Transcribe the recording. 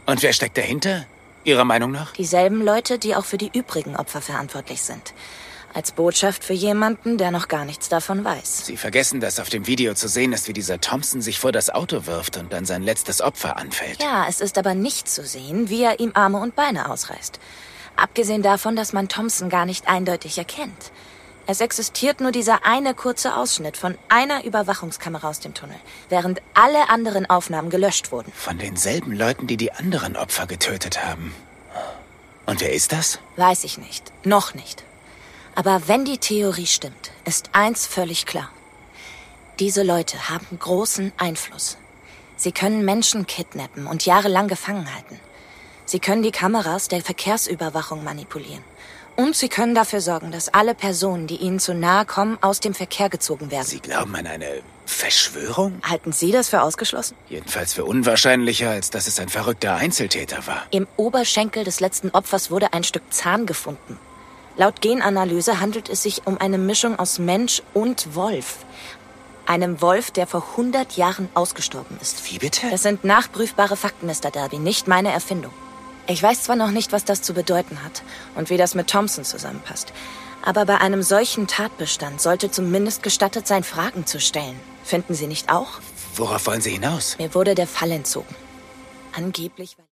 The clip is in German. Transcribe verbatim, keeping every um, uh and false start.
Und wer steckt dahinter, Ihrer Meinung nach? Dieselben Leute, die auch für die übrigen Opfer verantwortlich sind. Als Botschaft für jemanden, der noch gar nichts davon weiß. Sie vergessen, dass auf dem Video zu sehen ist, wie dieser Thompson sich vor das Auto wirft und dann sein letztes Opfer anfällt. Ja, es ist aber nicht zu sehen, wie er ihm Arme und Beine ausreißt. Abgesehen davon, dass man Thompson gar nicht eindeutig erkennt. Es existiert nur dieser eine kurze Ausschnitt von einer Überwachungskamera aus dem Tunnel, während alle anderen Aufnahmen gelöscht wurden. Von denselben Leuten, die die anderen Opfer getötet haben. Und wer ist das? Weiß ich nicht. Noch nicht. Aber wenn die Theorie stimmt, ist eins völlig klar. Diese Leute haben großen Einfluss. Sie können Menschen kidnappen und jahrelang gefangen halten. Sie können die Kameras der Verkehrsüberwachung manipulieren. Und sie können dafür sorgen, dass alle Personen, die ihnen zu nahe kommen, aus dem Verkehr gezogen werden. Sie glauben an eine Verschwörung? Halten Sie das für ausgeschlossen? Jedenfalls für unwahrscheinlicher, als dass es ein verrückter Einzeltäter war. Im Oberschenkel des letzten Opfers wurde ein Stück Zahn gefunden. Laut Genanalyse handelt es sich um eine Mischung aus Mensch und Wolf. Einem Wolf, der vor hundert Jahren ausgestorben ist. Wie bitte? Das sind nachprüfbare Fakten, Mister Darby, nicht meine Erfindung. Ich weiß zwar noch nicht, was das zu bedeuten hat und wie das mit Thompson zusammenpasst, aber bei einem solchen Tatbestand sollte zumindest gestattet sein, Fragen zu stellen. Finden Sie nicht auch? Worauf wollen Sie hinaus? Mir wurde der Fall entzogen. Angeblich...